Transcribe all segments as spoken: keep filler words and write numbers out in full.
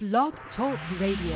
Blog Talk Radio.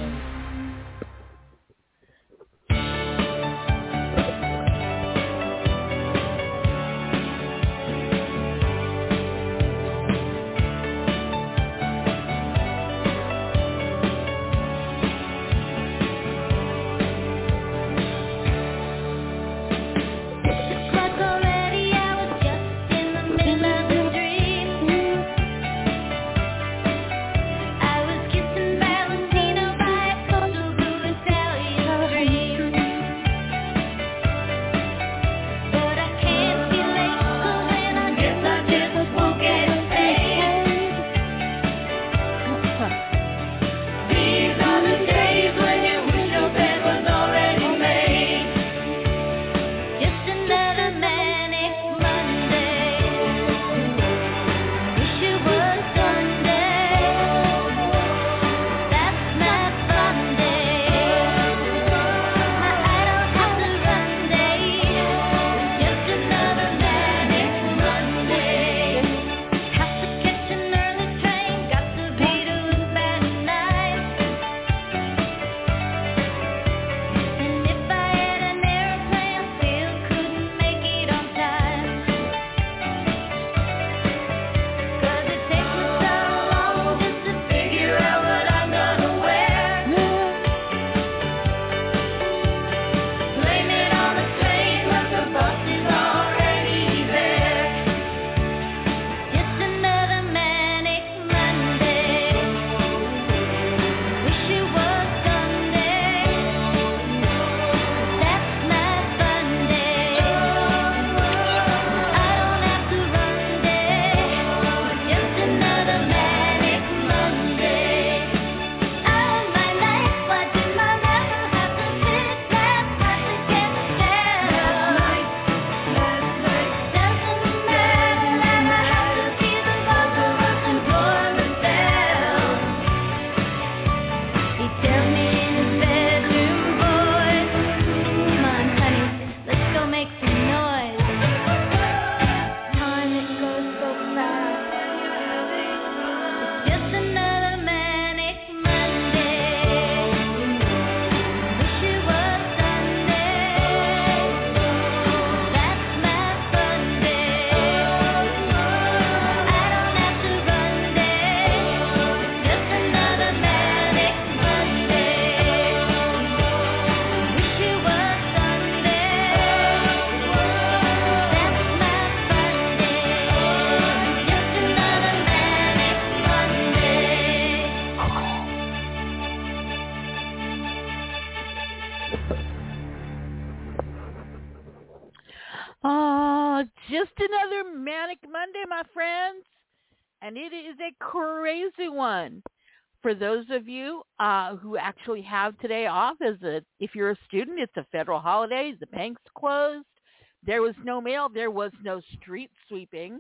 And it is a crazy one for those of you uh, who actually have today off. As a, if you're a student, it's a federal holiday. The bank's closed. There was no mail. There was no street sweeping,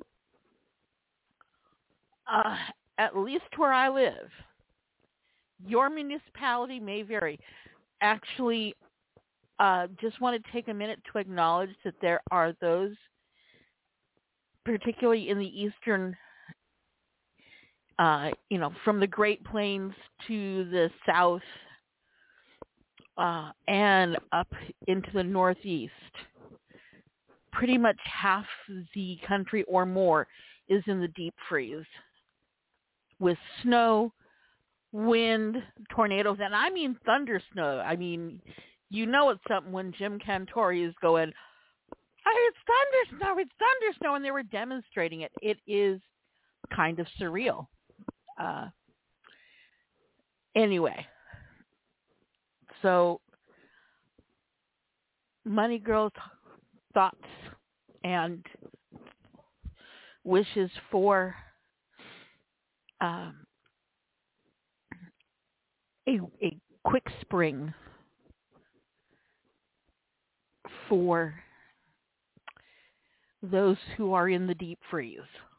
uh, at least where I live. Your municipality may vary. Actually, uh, just want to take a minute to acknowledge that there are those, particularly in the eastern Uh, you know, from the Great Plains to the south uh, and up into the northeast. Pretty much half the country or more is in the deep freeze with snow, wind, tornadoes, and I mean thunder snow. I mean, you know it's something when Jim Cantori is going, oh, it's thunder snow, it's thunder snow, and they were demonstrating it. It is kind of surreal. Uh, anyway, so Money Girl's thoughts and wishes for um, a, a quick spring for those who are in the deep freeze.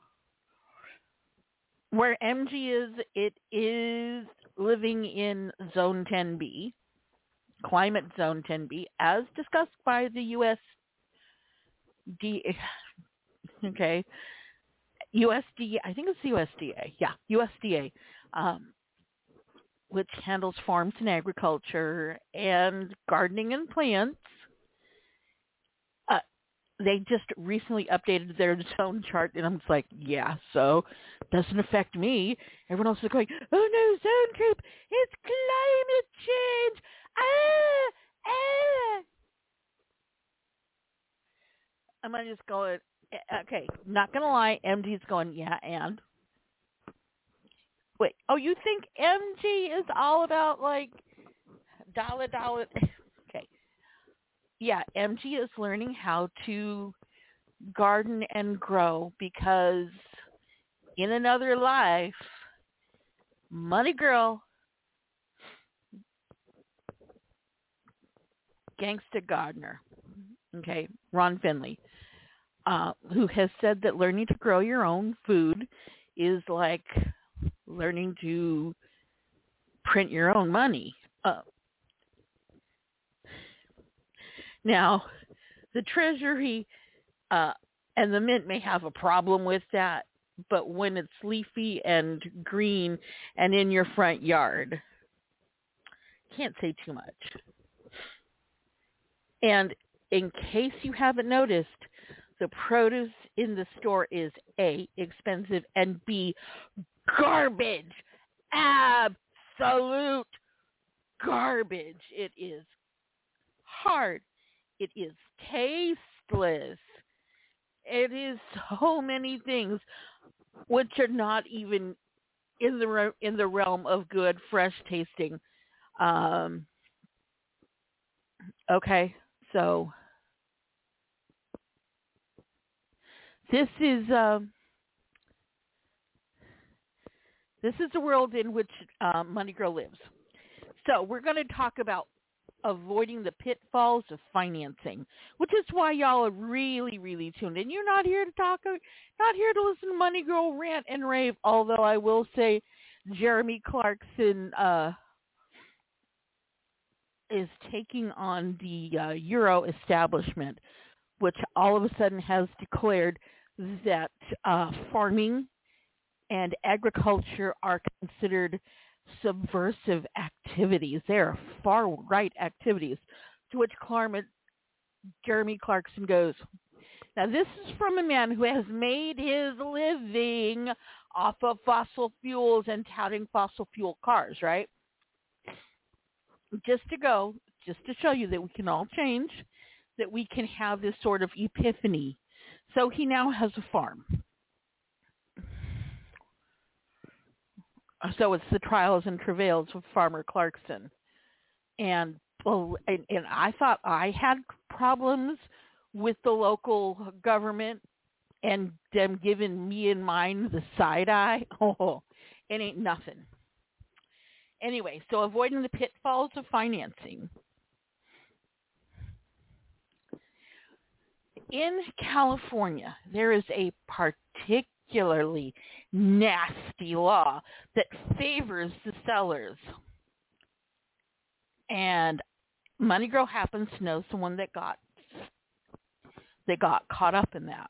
Where M G is, it is living in Zone ten B, Climate Zone ten B, as discussed by the U S D A, okay, U S D A, I think it's U S D A, yeah, U S D A, um, which handles farms and agriculture and gardening and plants. Uh, they just recently updated their zone chart, and I'm just like, yeah, so doesn't affect me. Everyone else is going, oh no, zone creep, it's climate change. Ah, ah. Am I just going, okay, not going to lie, M G's going, yeah, and? Wait, oh, you think M G is all about, like, dollar, dollar? Okay. Yeah, M G is learning how to garden and grow because in another life, Money Girl, Gangsta Gardener, okay, Ron Finley, uh, who has said that learning to grow your own food is like learning to print your own money. Uh, now, the Treasury uh, and the Mint may have a problem with that, but when it's leafy and green and in your front yard, can't say too much. And in case you haven't noticed, the produce in the store is A, expensive, and B, garbage. Absolute garbage. It is hard. It is tasteless. It is so many things which are not even in the re- in the realm of good, fresh tasting. Um, okay, so this is um, this is the world in which uh, Money Girl lives. So we're going to talk about avoiding the pitfalls of financing, which is why y'all are really, really tuned in. You're not here to talk, not here to listen to Money Girl rant and rave, although I will say Jeremy Clarkson uh, is taking on the uh, Euro establishment, which all of a sudden has declared that uh, farming and agriculture are considered subversive activities. They are far-right activities, to which Clark, Jeremy Clarkson goes, now this is from a man who has made his living off of fossil fuels and touting fossil fuel cars, right? Just to go, just to show you that we can all change, that we can have this sort of epiphany. So he now has a farm. So it's the trials and travails of Farmer Clarkson. And, well, and, and I thought I had problems with the local government and them giving me and mine the side eye. Oh, it ain't nothing. Anyway, so avoiding the pitfalls of financing. In California, there is a particularly nasty law that favors the sellers. And Money Girl happens to know someone that got that got caught up in that.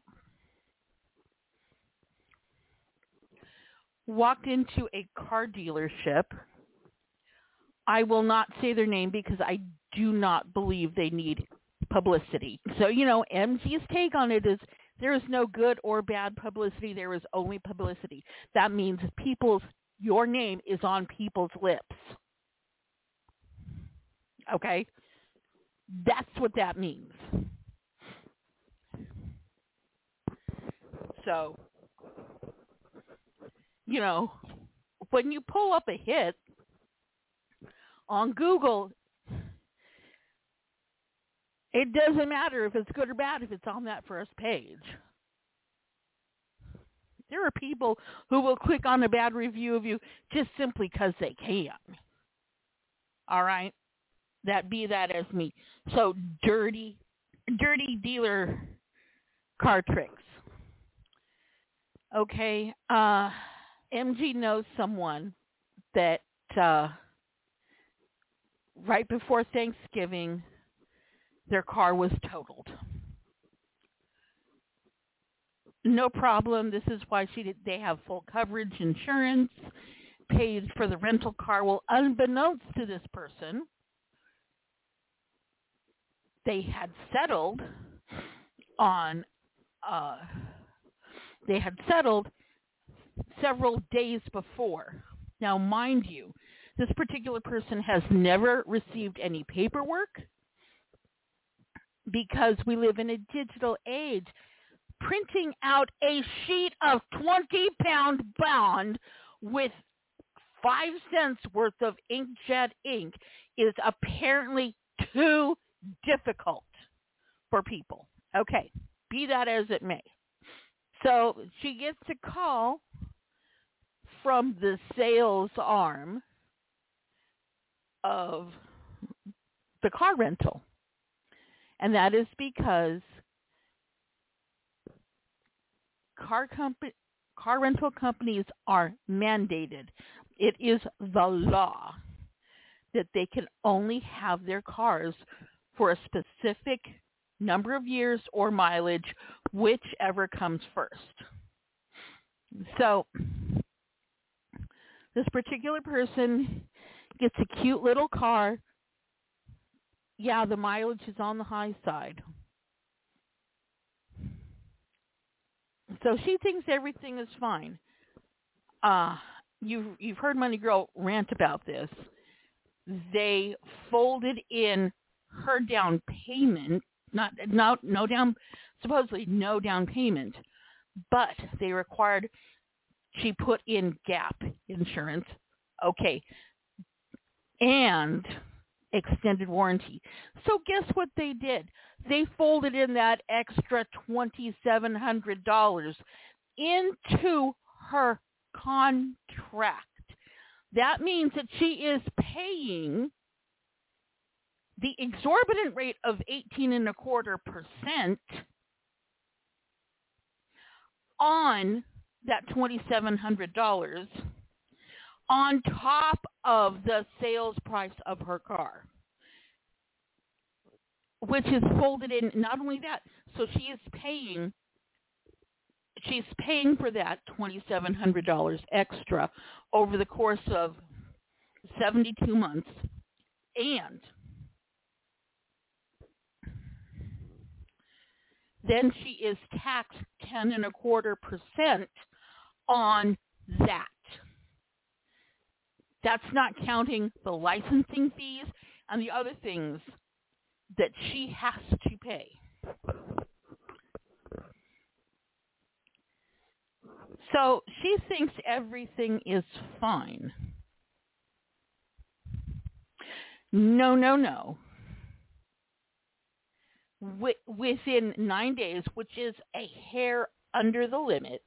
Walked into a car dealership. I will not say their name because I do not believe they need publicity. So, you know, M G's take on it is there is no good or bad publicity. There is only publicity. That means people's, your name is on people's lips. Okay? That's what that means. So, you know, when you pull up a hit on Google, it doesn't matter if it's good or bad if it's on that first page. There are people who will click on a bad review of you just simply because they can. All right? That be that as me. So dirty, dirty dealer car tricks. Okay? Uh, M G knows someone that uh, right before Thanksgiving, their car was totaled. No problem. This is why she did, they have full coverage insurance. paid for the rental car. Well, unbeknownst to this person, they had settled on, uh, they had settled several days before. Now, mind you, this particular person has never received any paperwork because we live in a digital age. Printing out a sheet of twenty-pound bond with five cents worth of inkjet ink is apparently too difficult for people. Okay, be that as it may. So she gets a call from the sales arm of the car rental. And that is because car comp- car rental companies are mandated. It is the law that they can only have their cars for a specific number of years or mileage, whichever comes first. So this particular person gets a cute little car. Yeah, the mileage is on the high side. So she thinks everything is fine. Uh, you've, you've heard Money Girl rant about this. They folded in her down payment, not, not no down, supposedly no down payment, but they required she put in gap insurance. Okay. And extended warranty. So guess what they did? They folded in that extra two thousand seven hundred dollars into her contract. That means that she is paying the exorbitant rate of eighteen and a quarter percent on that two thousand seven hundred dollars on top of the sales price of her car, which is folded in. Not only that, so she is paying, she's paying for that two thousand seven hundred dollars extra over the course of seventy-two months, and then she is taxed ten and a quarter percent on that. That's not counting the licensing fees and the other things that she has to pay. So she thinks everything is fine. No, no, no. Within nine days, which is a hair under the limit,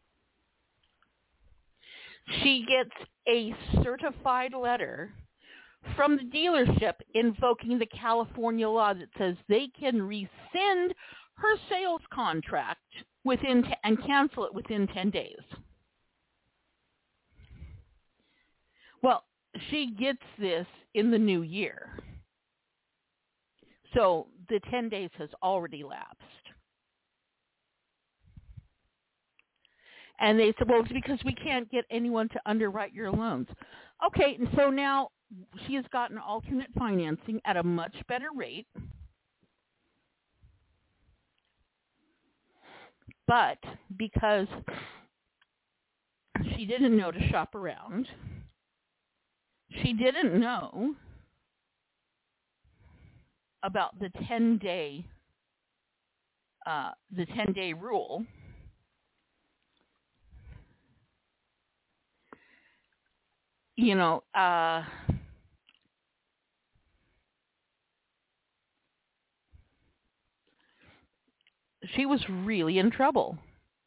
she gets a certified letter from the dealership invoking the California law that says they can rescind her sales contract within t- and cancel it within ten days. Well, she gets this in the new year. So the ten days has already lapsed. And they said, well, it's because we can't get anyone to underwrite your loans. Okay, and so now she has gotten alternate financing at a much better rate. But because she didn't know to shop around, she didn't know about the ten-day uh, the ten-day rule. You know, uh, she was really in trouble.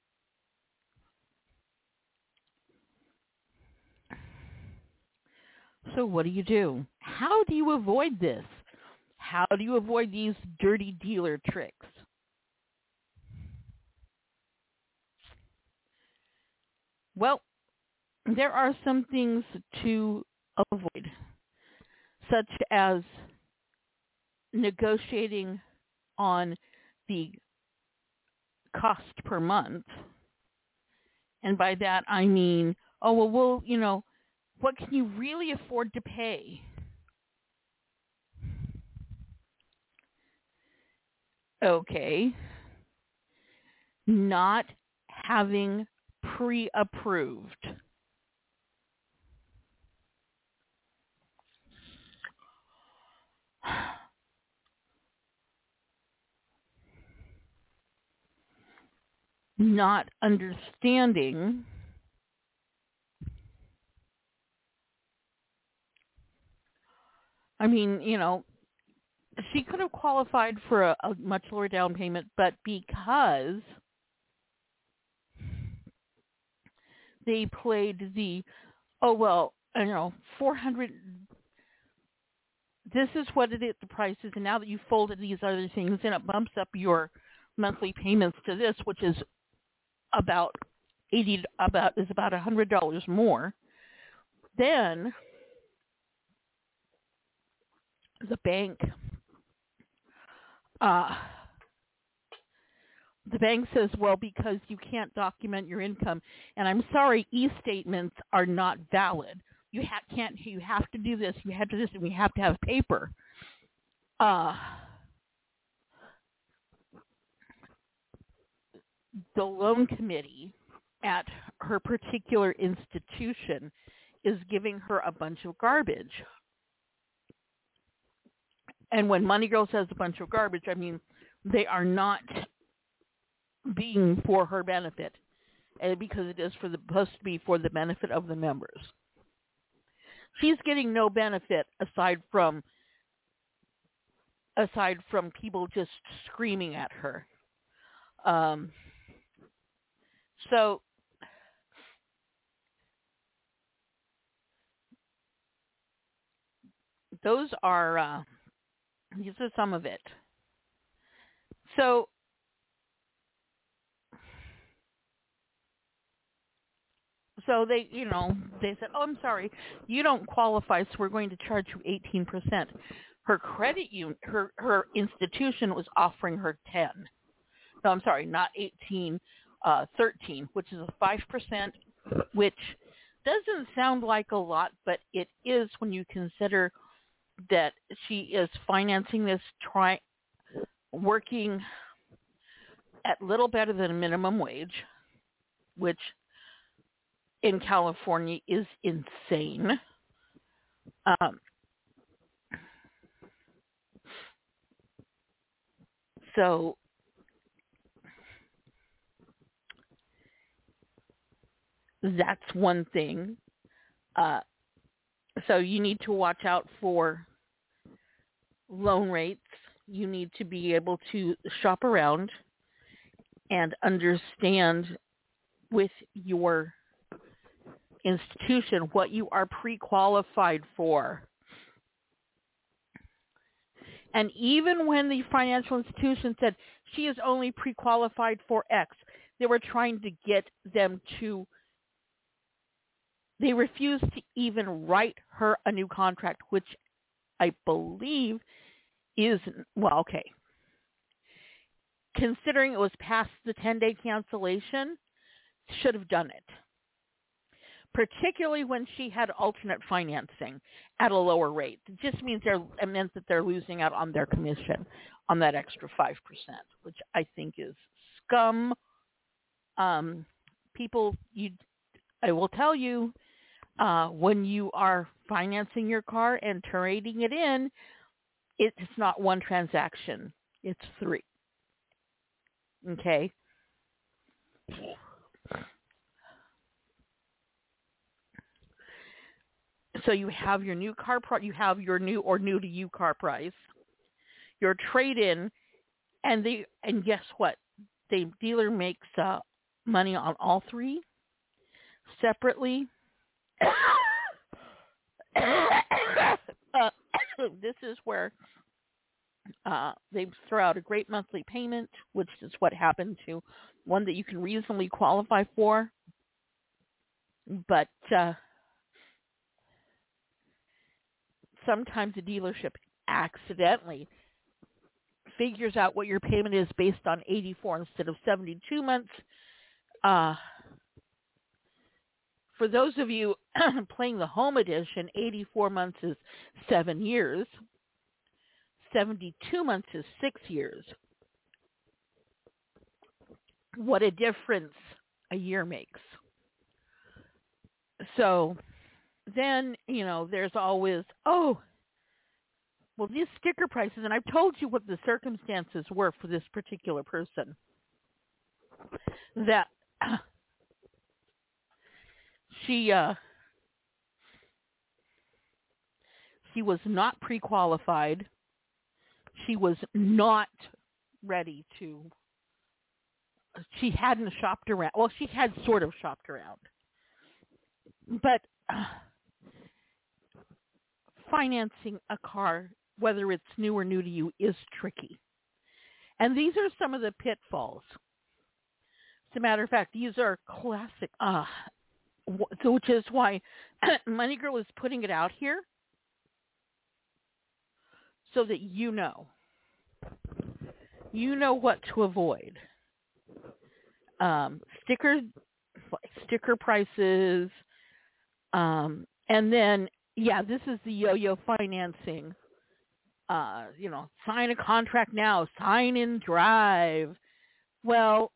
So what do you do? How do you avoid this? How do you avoid these dirty dealer tricks? Well, there are some things to avoid, such as negotiating on the cost per month. And by that I mean, oh, well, we'll, you know, What can you really afford to pay? Okay. Not having pre-approved. Not understanding I mean, you know, she could have qualified for a, a much lower down payment, but because they played the, oh, well, you know, four hundred, this is what it is, the price is, and now that you've folded these other things in, it bumps up your monthly payments to this, which is about eighty, about, is about one hundred dollars more. Then the bank, uh, the bank says, well, because you can't document your income, and I'm sorry, e-statements are not valid. You ha- can't. You have to do this. You have to do this, and we have to have paper. Uh, the loan committee at her particular institution is giving her a bunch of garbage. And when Money Girl says a bunch of garbage, I mean they are not being for her benefit, and because it is for the, supposed to be for the benefit of the members. She's getting no benefit aside from aside from people just screaming at her. Um, so those are uh, these are some of it. So so they, you know, they said, "Oh, I'm sorry, you don't qualify, so we're going to charge you eighteen percent." Her credit union, her her institution was offering her ten. No, I'm sorry, not eighteen, uh, thirteen, which is a five percent, which doesn't sound like a lot, but it is when you consider that she is financing this, try working at little better than minimum wage, which in California is insane. Um, so that's one thing. Uh, so you need to watch out for loan rates. You need to be able to shop around and understand with your institution what you are pre-qualified for. And even when the financial institution said she is only pre-qualified for X, they were trying to get them to, they refused to even write her a new contract, which I believe is, well, okay. Considering it was past the ten-day cancellation, should have done it. Particularly when she had alternate financing at a lower rate. It just means they're, it meant that they're losing out on their commission on that extra five percent, which I think is scum. Um, people, you, I will tell you, uh, when you are financing your car and trading it in, it's not one transaction. It's three. Okay? So you have your new car price, you have your new or new to you car price, your trade-in, and the and guess what? The dealer makes uh, money on all three separately. uh, this is where uh, they throw out a great monthly payment, which is what happened to one that you can reasonably qualify for, but uh, sometimes the dealership accidentally figures out what your payment is based on eighty-four instead of seventy-two months, uh, for those of you playing the home edition, eighty-four months is seven years. seventy-two months is six years. What a difference a year makes. So then, you know, there's always, oh, well, these sticker prices, and I've told you what the circumstances were for this particular person, that she uh, she was not pre-qualified. She was not ready to, she hadn't shopped around. Well, she had sort of shopped around. But uh, financing a car, whether it's new or new to you, is tricky. And these are some of the pitfalls. As a matter of fact, these are classic, uh, so which is why Money Girl is putting it out here so that you know. You know what to avoid. Um, sticker, sticker prices, um, and then, yeah, this is the yo-yo financing. Uh, you know, sign a contract now, sign in drive. Well,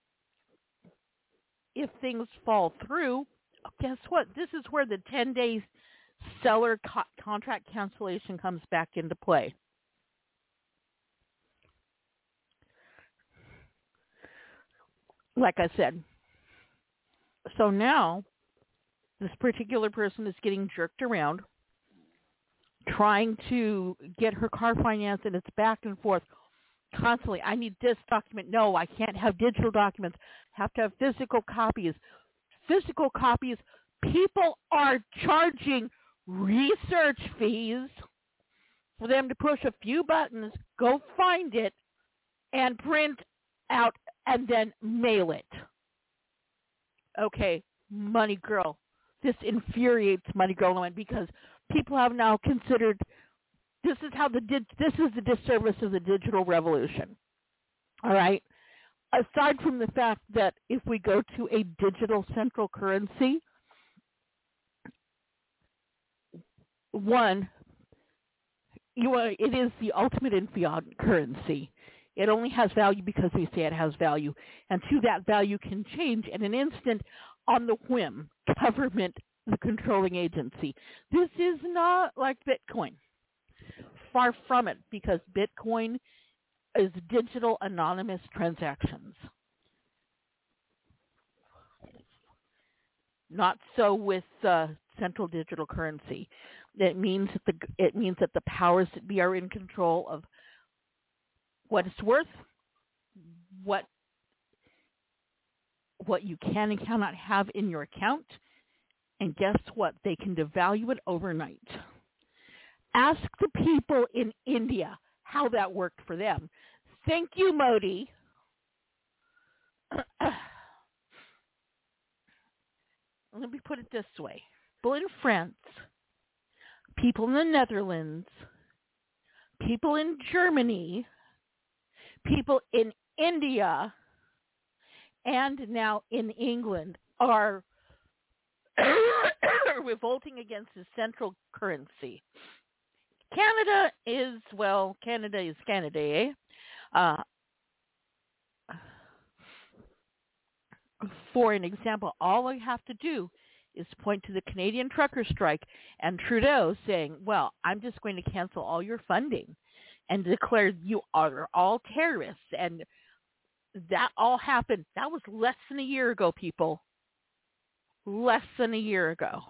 if things fall through, guess what? This is where the ten-day seller co- contract cancellation comes back into play. Like I said. So now, this particular person is getting jerked around, trying to get her car financed, and it's back and forth constantly. I need this document. No, I can't have digital documents. I have to have physical copies. Physical copies. People are charging research fees for them to push a few buttons, go find it, and print out, and then mail it. Okay, Money Girl. This infuriates Money Girl because people have now considered this is how the this is the disservice of the digital revolution. All right. Aside from the fact that if we go to a digital central currency, one, you are, it is the ultimate in fiat currency. It only has value because we say it has value. And two, that value can change in an instant on the whim. Government, the controlling agency. This is not like Bitcoin. Far from it, because Bitcoin is digital anonymous transactions. Not so with uh, central digital currency. It means that the it means that the powers that be are in control of what it's worth, what what you can and cannot have in your account, and guess what? They can devalue it overnight. Ask the people in India how that worked for them. Thank you, Modi. Let me put it this way. People in France, people in the Netherlands, people in Germany, people in India, and now in England are revolting against the central currency. Canada is, well, Canada is Canada, eh? Uh, for an example, all I have to do is point to the Canadian trucker strike and Trudeau saying, well, I'm just going to cancel all your funding and declare you are all terrorists. And that all happened. That was less than a year ago, people. Less than a year ago.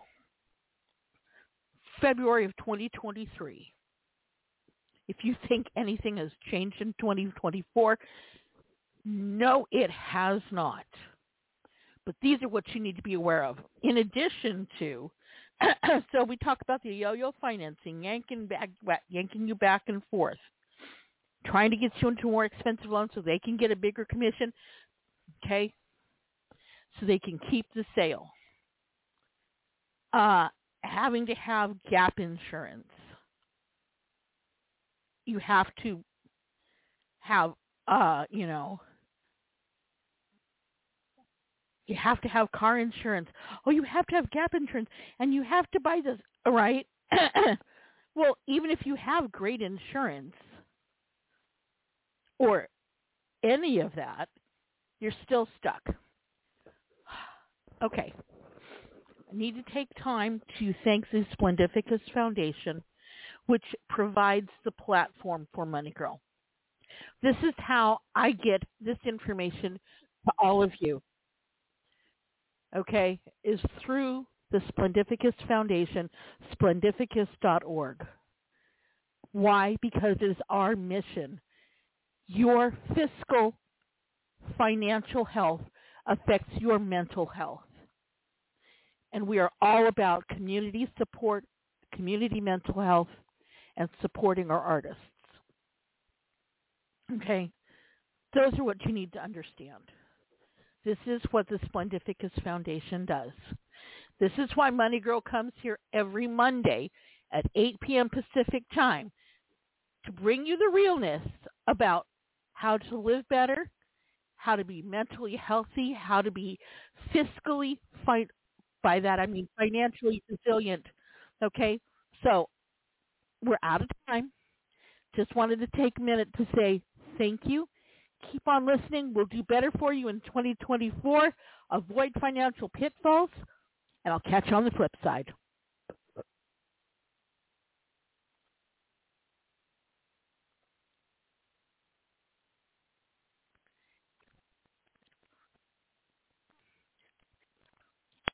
February of twenty twenty-three. If you think anything has changed in twenty twenty-four, no, it has not. But these are what you need to be aware of. In addition to, so we talk about the yo-yo financing, yanking back, yanking you back and forth, trying to get you into a more expensive loan so they can get a bigger commission, okay, so they can keep the sale. Uh, having to have gap insurance. You have to have, uh, you know, You have to have car insurance. Oh, you have to have gap insurance. And you have to buy this, right? Well, even if you have great insurance or any of that, you're still stuck. Okay. I need to take time to thank the Splendificus Foundation, which provides the platform for Money Girl. This is how I get this information to all of you, okay, is through the Splendificus Foundation, splendificus dot org. Why? Because it is our mission. Your fiscal financial health affects your mental health. And we are all about community support, community mental health, and supporting our artists. Okay? Those are what you need to understand. This is what the Splendificus Foundation does. This is why Money Girl comes here every Monday at eight p.m. Pacific time to bring you the realness about how to live better, how to be mentally healthy, how to be fiscally, fi- by that I mean financially resilient. Okay? So we're out of time. Just wanted to take a minute to say thank you. Keep on listening. We'll do better for you in twenty twenty-four. Avoid financial pitfalls, and I'll catch you on the flip side.